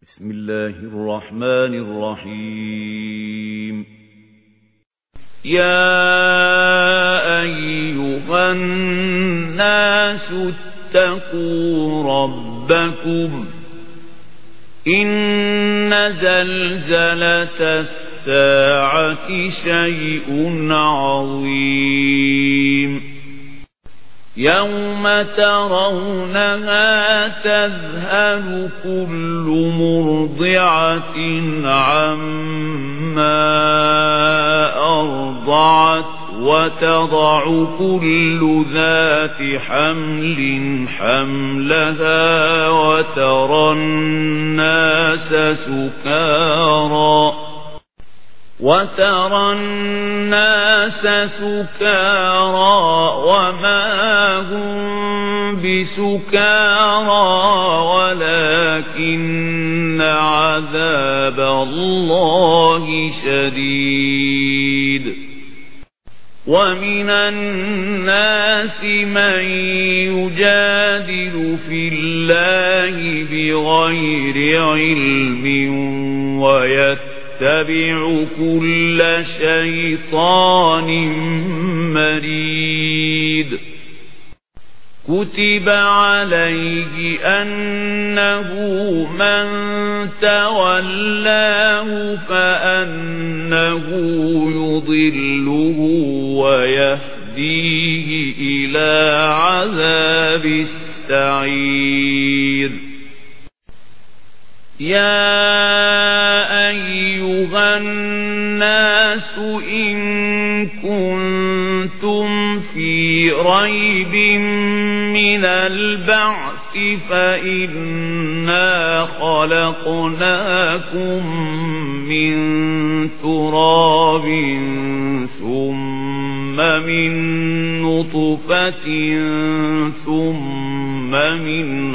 بسم الله الرحمن الرحيم يا أيها الناس اتقوا ربكم إن زلزلة الساعة شيء عظيم يوم ترونها تذهل كل مرضعة عما أرضعت وتضع كل ذات حمل حملها وترى الناس سكارى وما هم بسكارى ولكن عذاب الله شديد ومن الناس من يجادل في الله بغير علم ويتبع كل شيطان مريد كتب عليه أنه من تولاه فأنه يضله ويهديه إلى عذاب السعير يا أيها الناس إن كنتم في ريب من البعث فإنا خلقناكم من تراب ثم من نطفة ثم من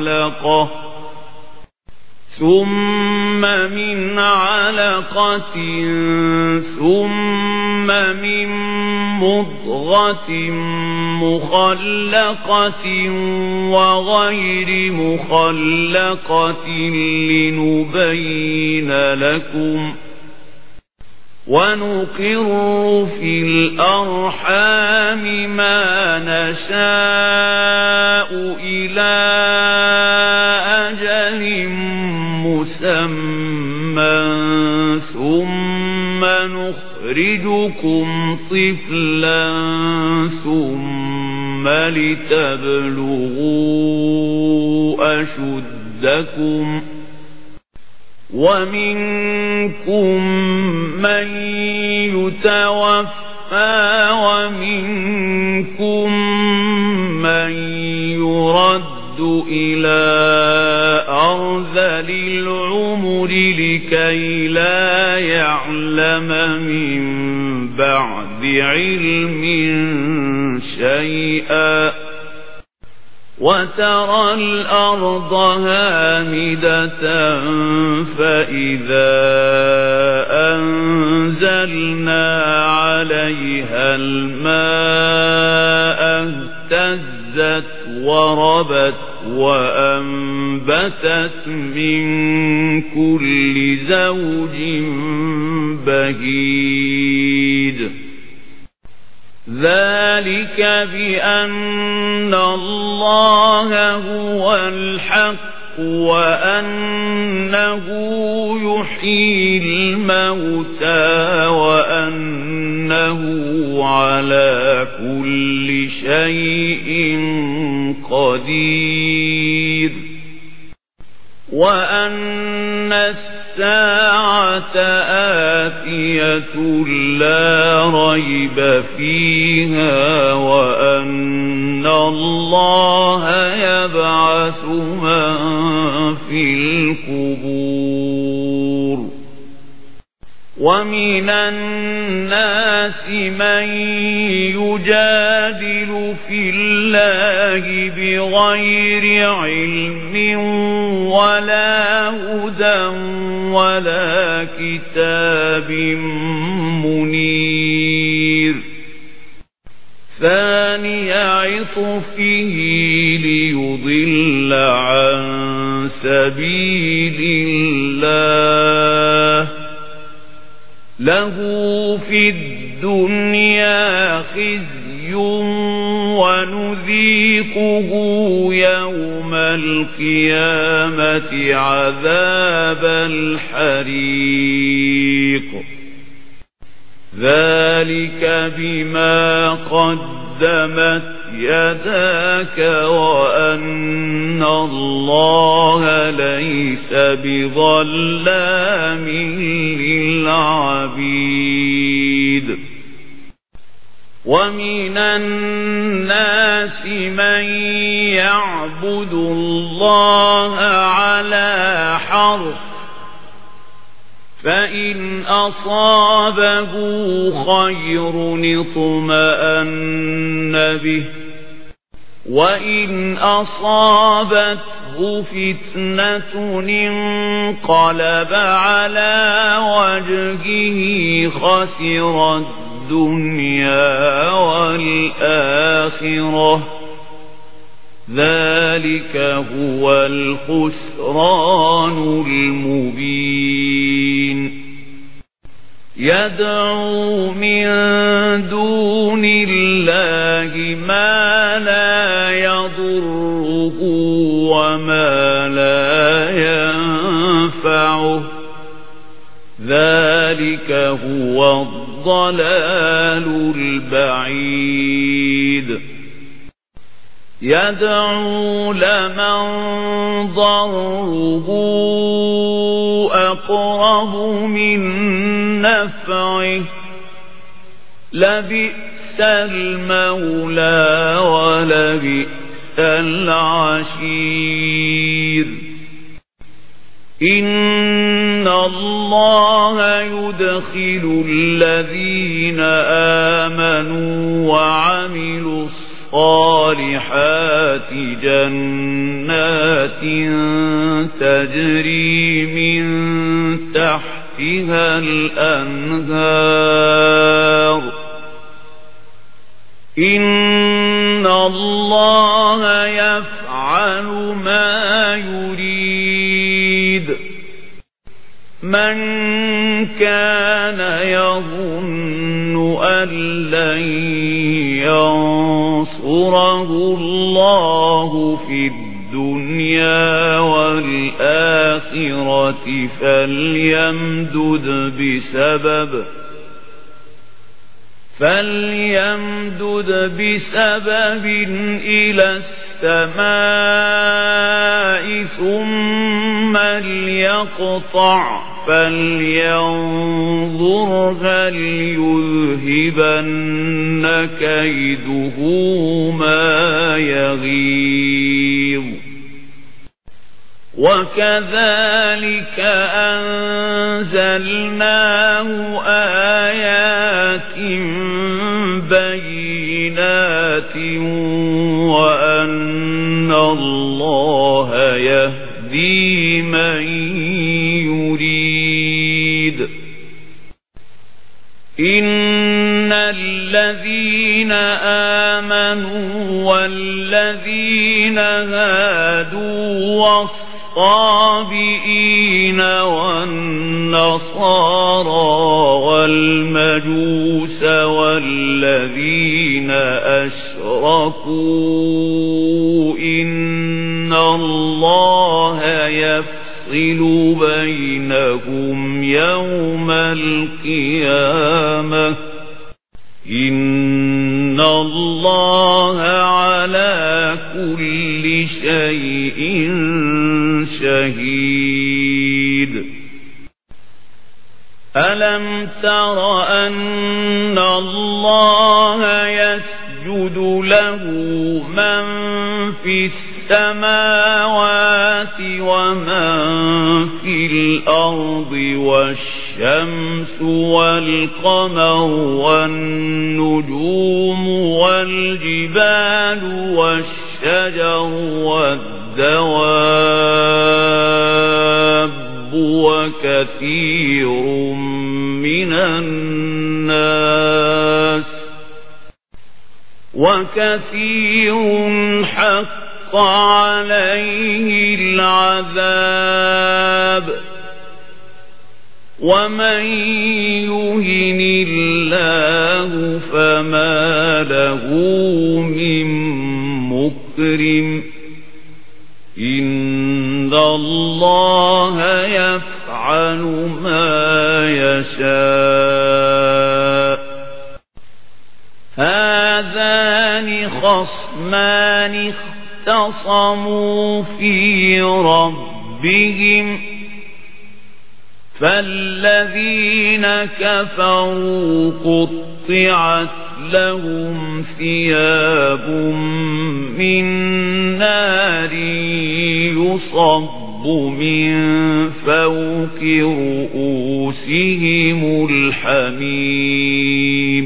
علقة ثم من مضغة مخلقة وغير مخلقة لنبين لكم ونقر في الأرحام ما نشاء إلى أجل مسمى ثم نخرجكم طفلا ثم لتبلغوا أشدكم ومنكم من يتوفى ومنكم من يرد إلى أرذل العمر لكي لا يعلم من بعد علم شيئا وترى الأرض هامدة فإذا أنزلنا عليها الماء اهتزت وربت وأنبتت من كل زوج بهيج ذلك بأن الله هو الحق وأنه يحيي الموتى وأنه على كل شيء قدير وأن الساعة آتية لا ريب فيها وأن الله يبعث من في القبور ومن الناس من يجادل في الله بغير علم ولا هدى ولا كتاب منير ثاني عطفه ليضل عن سبيل الله له في الدنيا خزي ونذيقه يوم القيامة عذاب الحريق ذلك بما قدمت يداك وأن الله ليس بظلام للعبيد ومن الناس من يعبد الله على حرف فإن أصابه خير اطمأن به وإن أصابته فتنة انقلب على وجهه خسر الدنيا والآخرة ذلك هو الخسران المبين يدعو من دون الله ما لا يضره وما لا ينفعه ذلك هو الضلال البعيد يدعو لمن ضره أقرب من نفعه لبئس المولى ولبئس العشير إن الله يدخل الذين آمنوا وعملوا الصالحات جنات تجري من تحتها الأنهار إن الله يفعل ما يريد من كان يظن أن لن ينصره الله في الدنيا والآخرة فليمدد بسبب إلى السماء ثم ليقطع فلينظر هل يذهبن كيده ما يغيظ وكذلك أنزلناه آيات بينات وأن الله يهدي من يريد إن الذين آمنوا والذين هادوا والصابئين والنصارى والمجوس والذين أشركوا إن الله يفصل بينهم يوم القيامة إن الله على كل شيء شهيد ألم تر أن الله يسجد له من في السماوات ومن في الأرض والشمس والقمر والنجوم والجبال والشجر والدواب وكثير من الناس حق فحق عليه العذاب ومن يهن الله فما له من مكرم إن الله يفعل ما يشاء هذان خصمان اختصموا في ربهم فالذين كفروا قطعت لهم ثياب من نار يصب من فوق رؤوسهم الحميم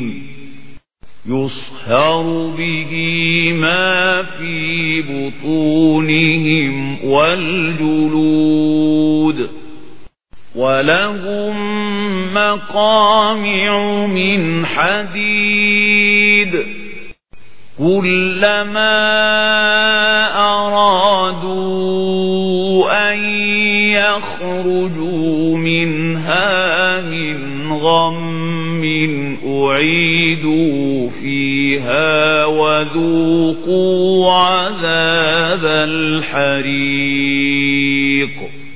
يصهر به ما في بطونهم والجلود ولهم مقامع من حديد كلما أرادوا أن يخرجوا منها من غم أعيدوا فيها وذوقوا عذاب الحريق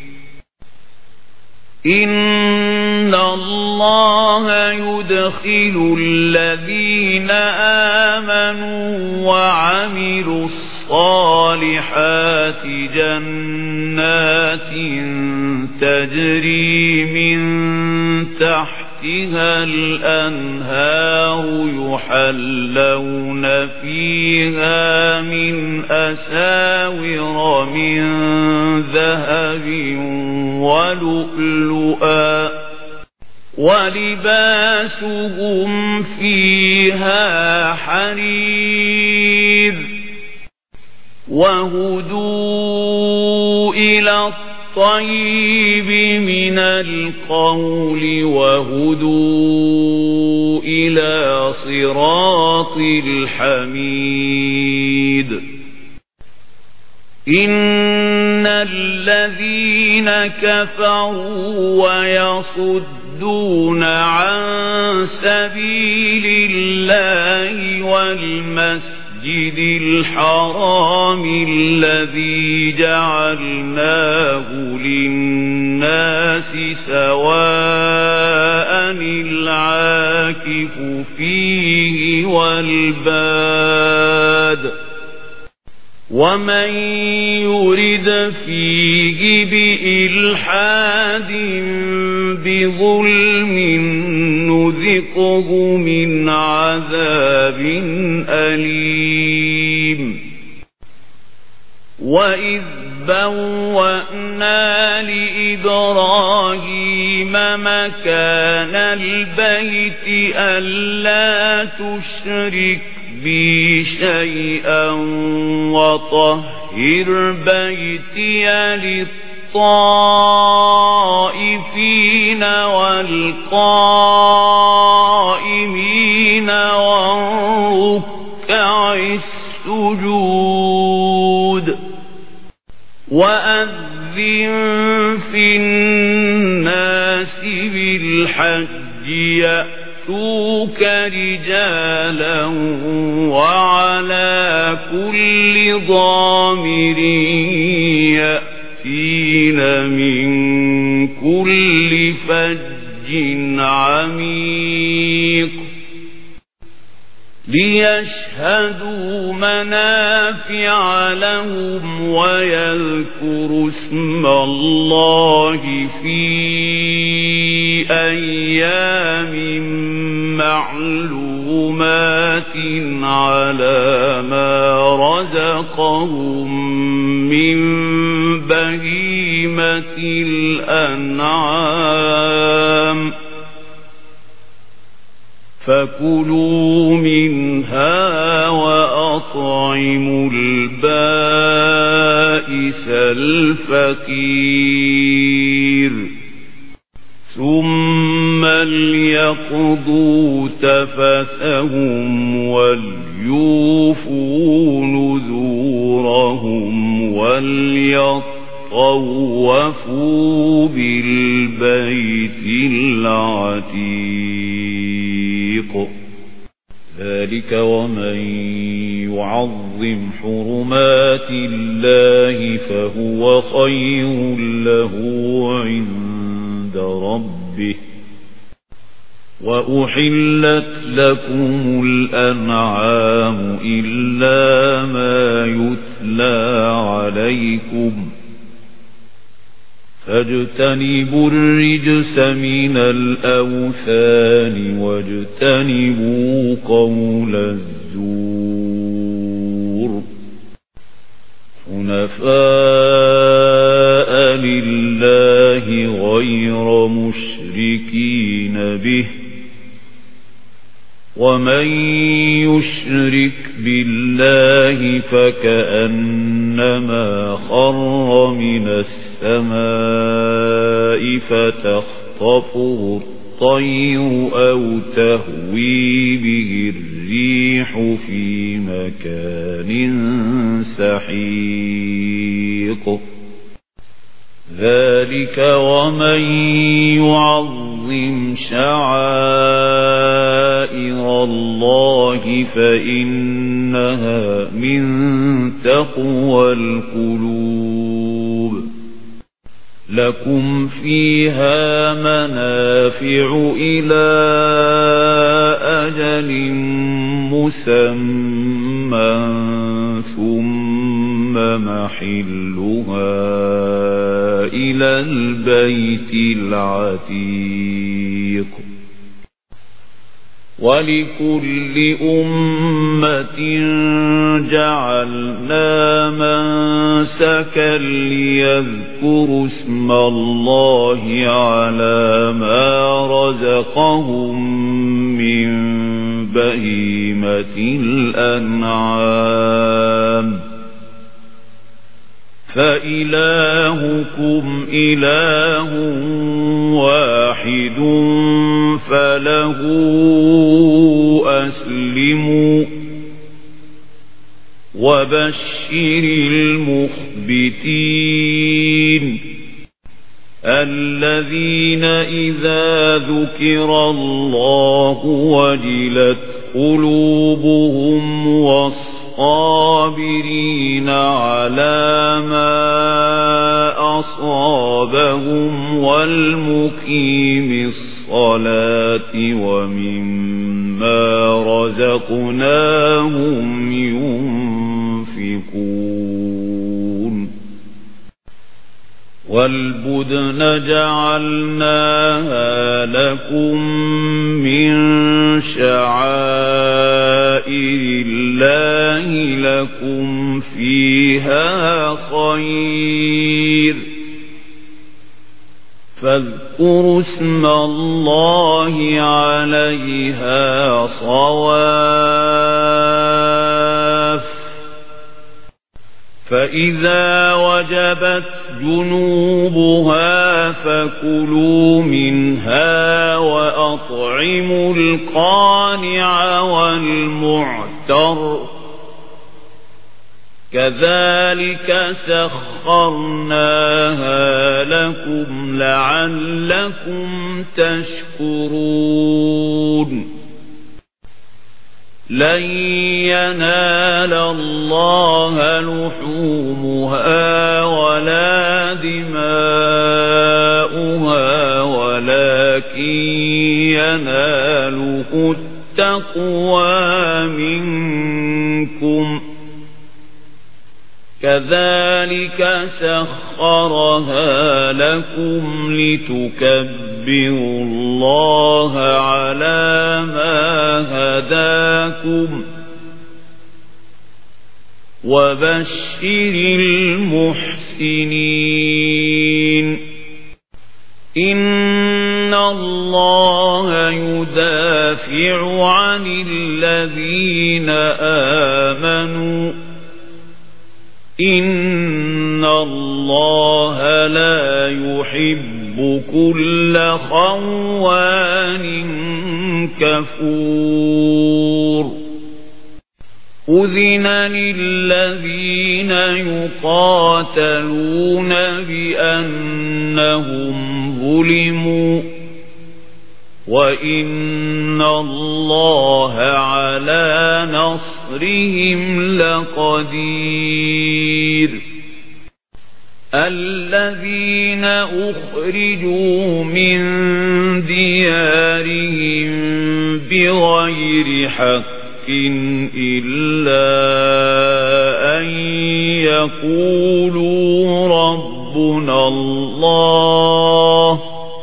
إن الله يدخل الذين آمنوا وعملوا الصالحات جنات تجري من تحتها الأنهار يحلون فيها من أساور من ذهب ولؤلؤا ولباسهم فيها حرير وهدوا إلى الطيب من القول وهدوا إلى صراط الحميد إن الذين كفروا ويصدون عن سبيل الله والمسجد الحرام الذي جعلناه للناس سواء العاكف فيه والباد ومن يرد فيه بإلحاد بظلم نذقه من عذاب أليم وإذ بوأنا لإبراهيم مكان البيت ألا تشرك بي شيئا وطهر بيتي للطائفين والقائمين والركع السجود وأذن في الناس بالحج يأتوك رجالا وعلى كل ضامر يأتين من كل فج عميق ليشهدوا منافع لهم ويذكروا اسم الله في أيام معلومات على ما رزقهم من بهيمة الأنعام فكلوا منها وأطعموا البائس الفقير ثم ليقضوا تفثهم وليوفوا نذورهم وليطوفوا بالبيت العتيق ذلك ومن يعظم حرمات الله فهو خير له عند ربه وأحلت لكم الأنعام إلا ما يتلى عليكم فاجتنبوا الرجس من الأوثان واجتنبوا قول الزور حنفاء لله غير مشركين به ومن يشرك بالله فكأنما خر من السماء فتخطفه الطير أو تهوي به الريح في مكان سحيق ذلك ومن يعظم شعائر الله فإنها من تقوى القلوب لكم فيها منافع إلى أجل مسمى ثم محلها إلى البيت العتيق ولكل أمة جعلنا منسكا ليذكروا اسم الله على ما رزقهم من بهيمة الأنعام فإلهكم إله واحد فله أسلموا وبشر المخبتين الذين إذا ذكر الله وجلت قلوبهم والصابرين على ما أصابهم والمقيم الصلاة ومما رزقناهم ينفقون والبدن جعلناها لكم من شعائر الله لكم فيها خير فاذكروا اسم الله عليها صواف فإذا وجبت جنوبها فكلوا منها وأطعموا القانع والمعتر كذلك سخرناها لكم لعلكم تشكرون لن ينال الله لحومها ولا دماؤها ولكن يناله التقوى منكم كذلك سخرها لكم لتكبروا الله على ما هداكم وبشر المحسنين إن الله يدافع عن الذين آمنوا إن الله لا يحب يحب كل خوان كفور أذن للذين يقاتلون بأنهم ظلموا وإن الله على نصرهم لقدير الذين أخرجوا من ديارهم بغير حق إلا أن يقولوا ربنا الله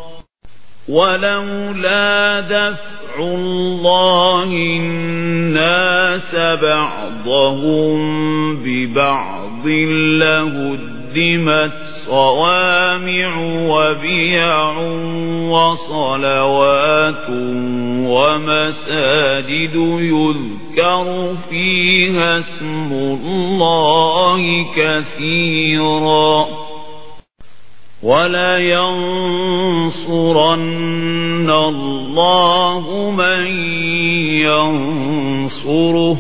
ولولا دفع الله الناس بعضهم ببعض لهدمت صوامع وبيع وصلوات ومساجد يذكر فيها اسم الله كثيرا ولينصرن الله من ينصره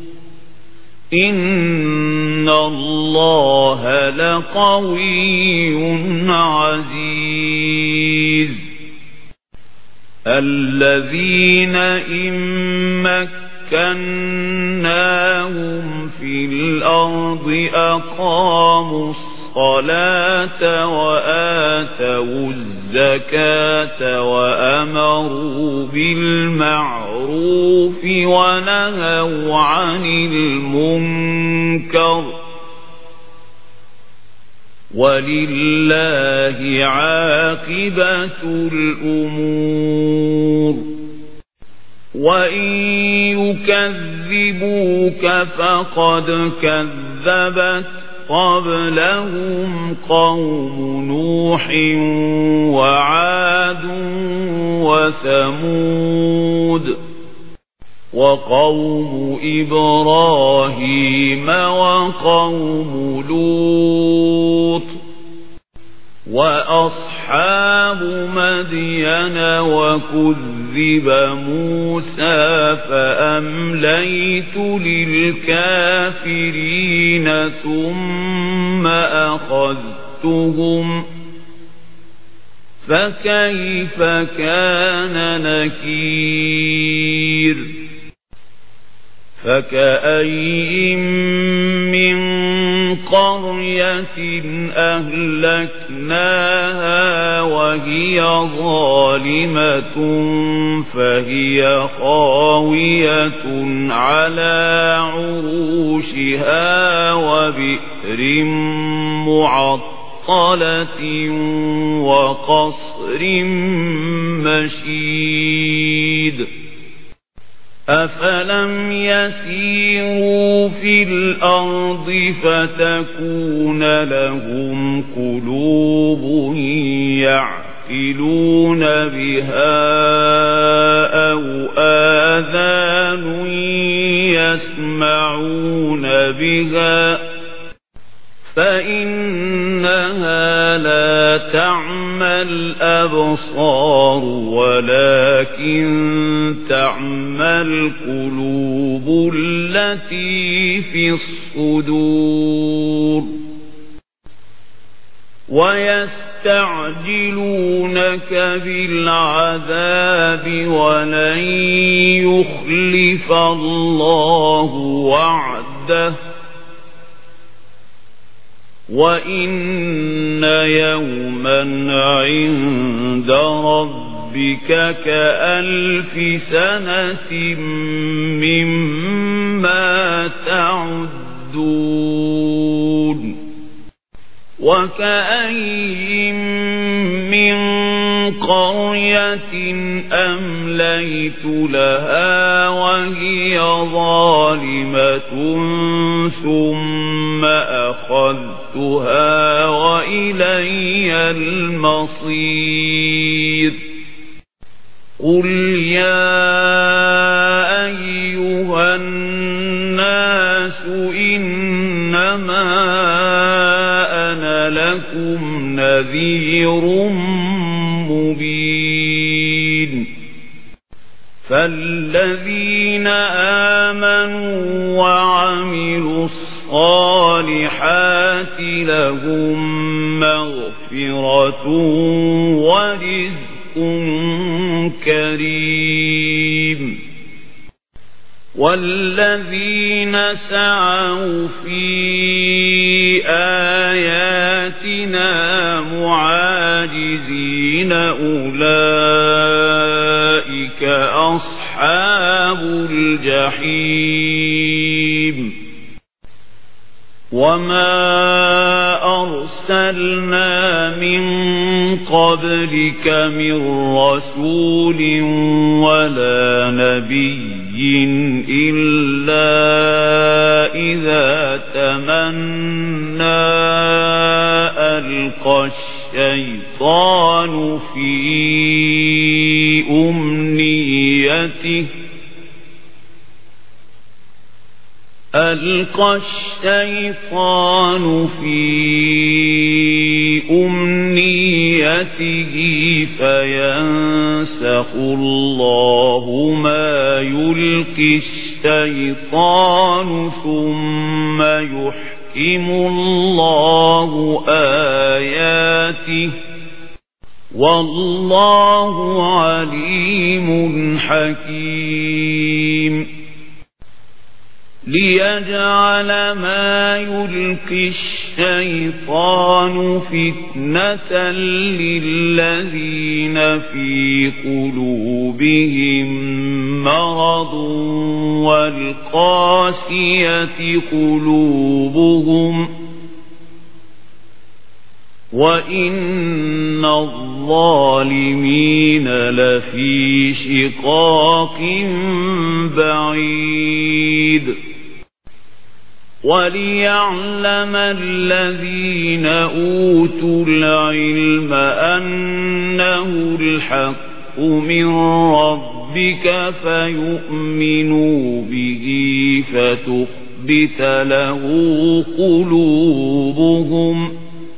إن الله لقوي عزيز الذين إن مكناهم في الأرض أقاموا الصلاة وآتوا الزكاة وأمروا بالمعروف ونهوا عن المنكر ولله عاقبة الأمور وإن يكذبوك فقد كذبت قبلهم قوم نوح وعاد وثمود وقوم إبراهيم وقوم لوط وأصحاب مدين وكذب موسى فأمليت للكافرين ثم أخذتهم فكيف كان نكير فكأين من قرية أهلكناها وهي ظالمة فهي خاوية على عروشها وبئر معطلة وقصر مشيد أفلم يسيروا في الأرض فتكون لهم قلوب يعقلون بها أو آذان يسمعون بها فإنها لا تعمى الأبصار ولكن تعمى القلوب التي في الصدور ويستعجلونك بالعذاب ولن يخلف الله وعده وإن يوما عند ربك كألف سنة مما تعدون وكأين من قرية أمليت لها وهي ظالمة ثم أخذتها وإلي المصير قل يا أيها الناس إنما أنا لكم نذير مبين فالذين آمنوا وعملوا الصالحات لهم مغفرة ورزق كريم والذين سعوا في آياتنا معاجزين أولئك أصحاب الجحيم وما أرسلنا من قبلك من رسول ولا نبي إلا إذا تمنى ألقى الشيطان في أمنيته فينسخ الله ما يلقي الشيطان ثم يحكم الله آياته والله عليم حكيم ليجعل ما يلقي الشيطان فتنة للذين في قلوبهم مرض والقاسية قلوبهم وإن الظالمين لفي شقاق بعيد وليعلم الذين أوتوا العلم أنه الحق من ربك فيؤمنوا به فتخبت له قلوبهم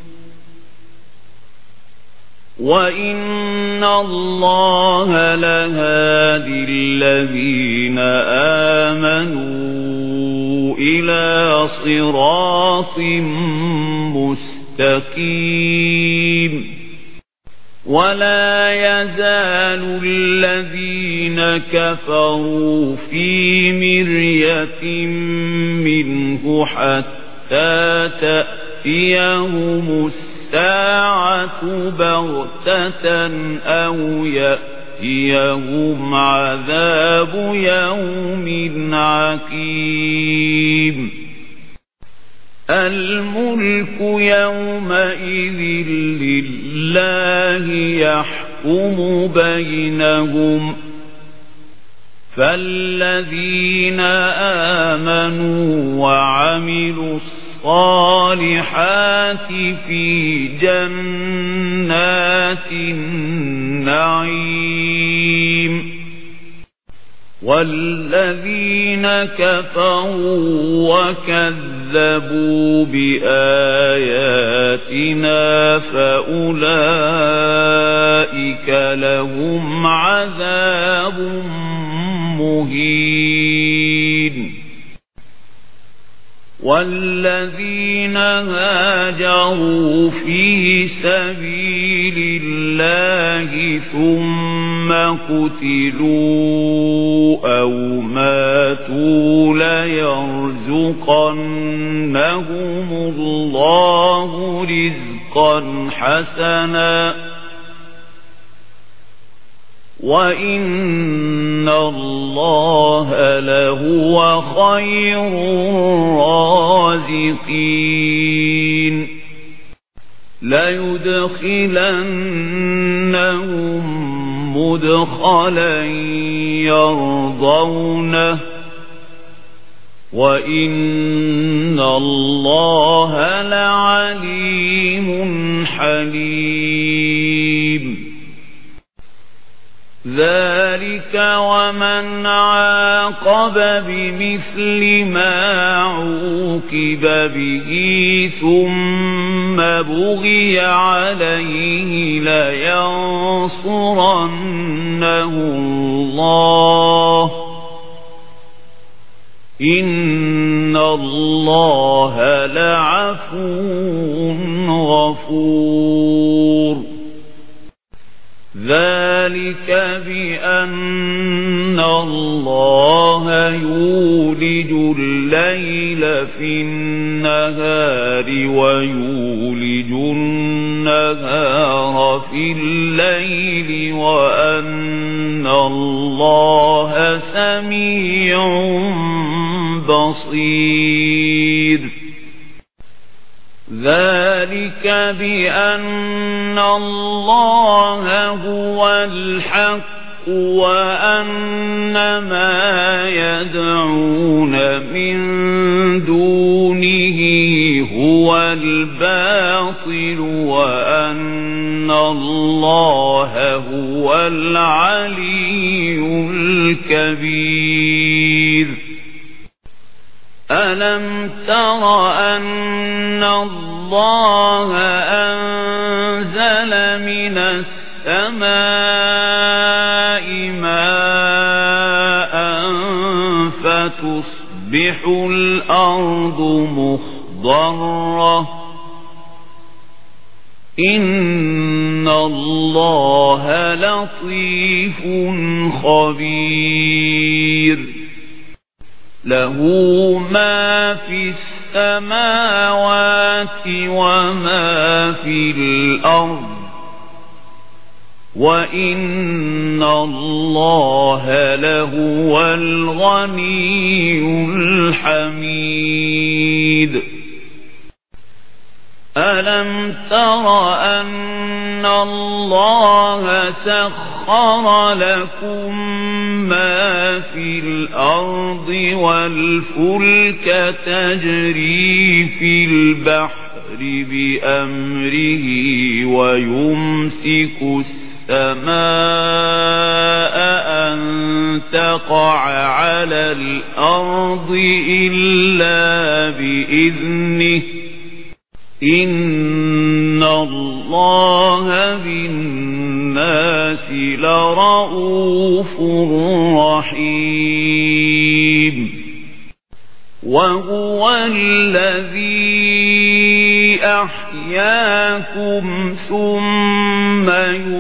وإن الله لهادي الذين آمنوا إلى صراط مستقيم ولا يزال الذين كفروا في مرية منه حتى تأتيهم الساعة بغتة أو يأتيهم عذاب يوم عقيم الملك يومئذ لله يحكم بينهم فالذين آمنوا وعملوا الصالحات في جنات النعيم والذين كفروا وكذبوا بآياتنا فأولئك لهم عذاب مهين والذين هاجروا في سبيل الله ثم قتلوا أو ماتوا ليرزقنهم الله رزقا حسنا وإن الله لهو خير الرازقين ليدخلنهم مدخلا يرضونه وإن الله لعليم حليم ذلك ومن عاقب بمثل ما عوقب به ثم بغي عليه لينصرنه الله إن الله لعفو غفور ذلك بأن الله يولج الليل في النهار ويولج النهار في الليل وأن الله سميع بصير ذلك بأن الله هو الحق وأن ما يدعون من دونه هو الباطل وأن الله هو العلي الكبير ألم تر أن الله أنزل من السماء ماء فتصبح الأرض مخضرة إن الله لطيف خبير له ما في السماوات وما في الأرض وإن الله لهو الغني الحميد ألم تر أن الله سخر لكم ما في الأرض والفلك تجري في البحر بأمره ويمسك السماء أن تقع على الأرض إلا بإذنه إن الله بالناس لرؤوف رحيم وهو الذي أحياكم ثم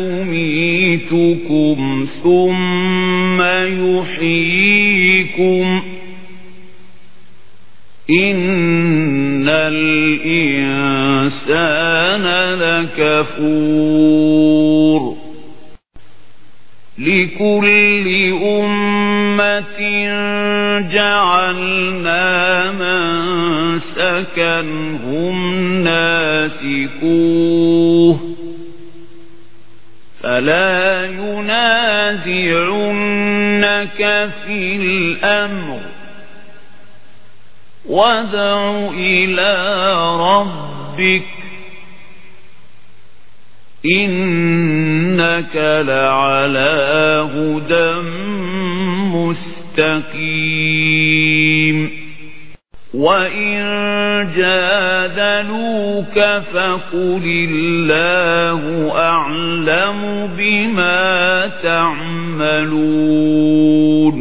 يميتكم ثم يحييكم إن الإنسان لكفور لكل أمة جعلنا منسكا هم ناسكوه فلا ينازعنك في الأمر وادع إلى ربك إنك لعلى هدى مستقيم وإن جادلوك فقل الله أعلم بما تعملون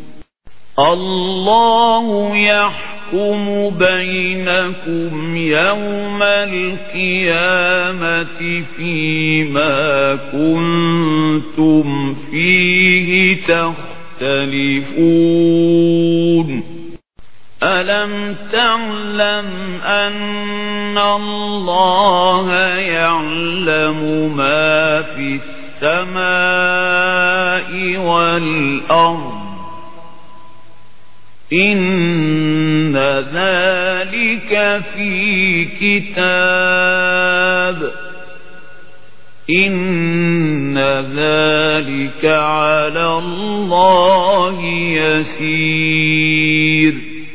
الله يحكم بينكم يوم القيامة فيما كنتم فيه تختلفون ألم تعلم أن الله يعلم ما في السماء والأرض إن ذلك في كتاب إن ذلك على الله يسير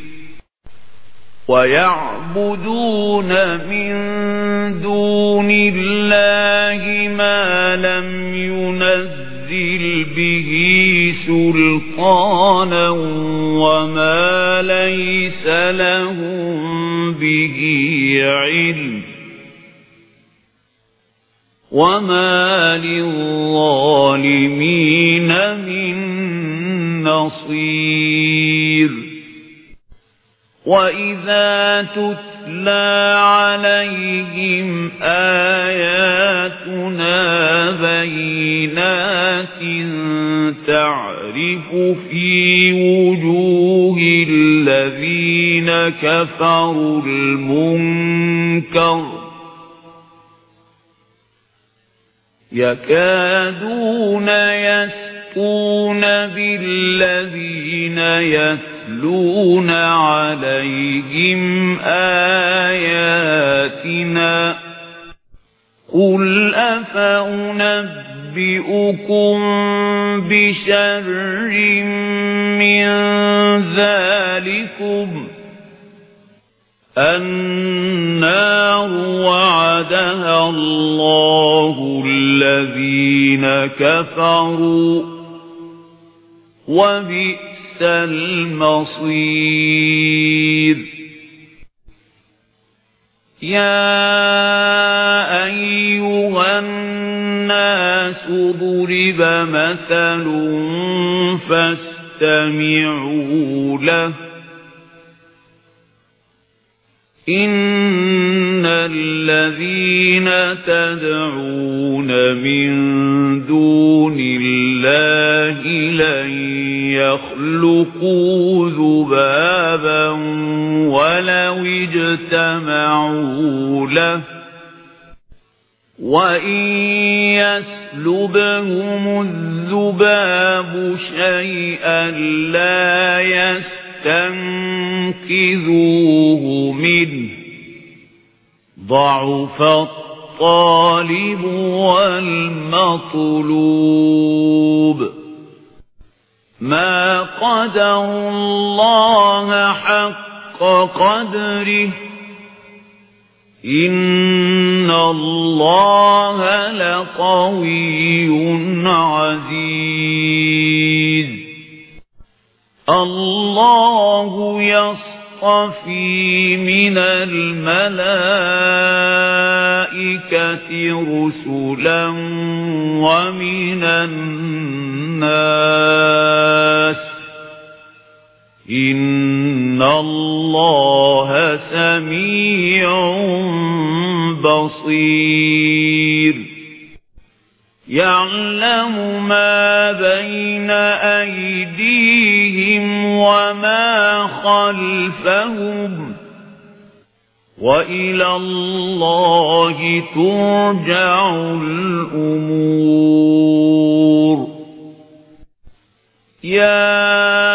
ويعبدون من دون الله ما لم ينزل ينزل به سلطانا وما ليس لهم به علم وما للظالمين من نصير وإذا تتلى عليهم آياتنا بينات تعرف في وجوه الذين كفروا المنكر يكادون يسطون بالذين يتلون عليهم آياتنا قل أفأنبئكم بشر من ذلكم النار وعدها الله الذين كفروا وبئس المصير يا أيها الناس ضرب مثل فاستمعوا له إن الذين تدعون من دون الله لن يخلقوا ذبابا ولو اجتمعوا له وإن يسلبهم الذباب شيئا لا يستنقذوه منه ضعف الطالب والمطلوب ما قدروا الله حق قدره إن الله لقوي عزيز الله يصطفي من الملائكة رسلا ومن الناس إن الله سميع بصير يعلم ما بين أيديهم وما خلفهم وإلى الله ترجع الأمور يا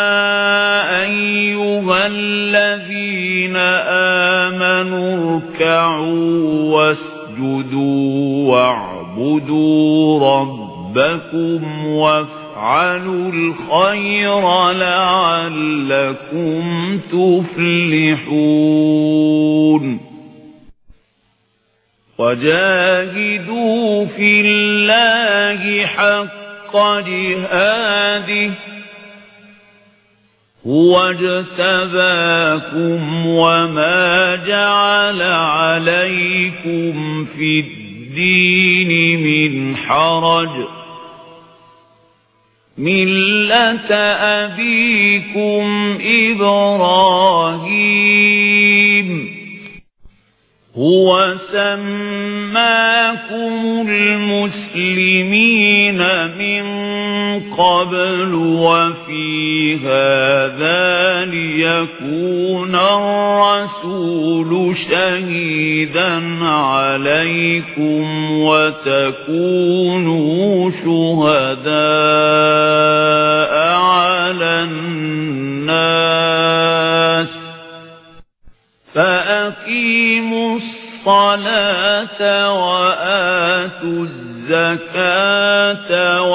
أيها الذين آمنوا اركعوا واسجدوا واعبدوا ربكم وافعلوا الخير لعلكم تفلحون وجاهدوا في الله حق جهاده هو اجتباكم وما جعل عليكم في الدين من حرج ملة أبيكم إبراهيم هو سماكم المسلمين من قبل وفي هذا ليكون الرسول شهيدا عليكم وتكونوا شهداء على الناس فأقيموا الصلاة وآتوا الزكاة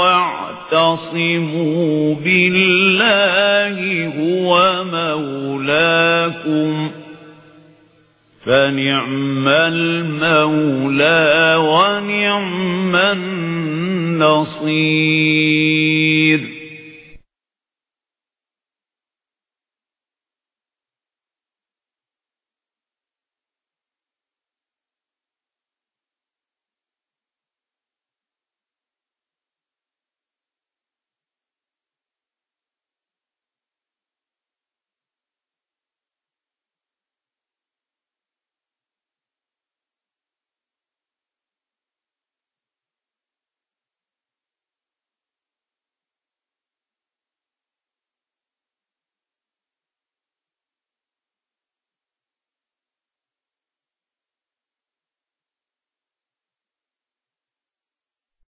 واعتصموا بالله هو مولاكم فنعم المولى ونعم النصير النصير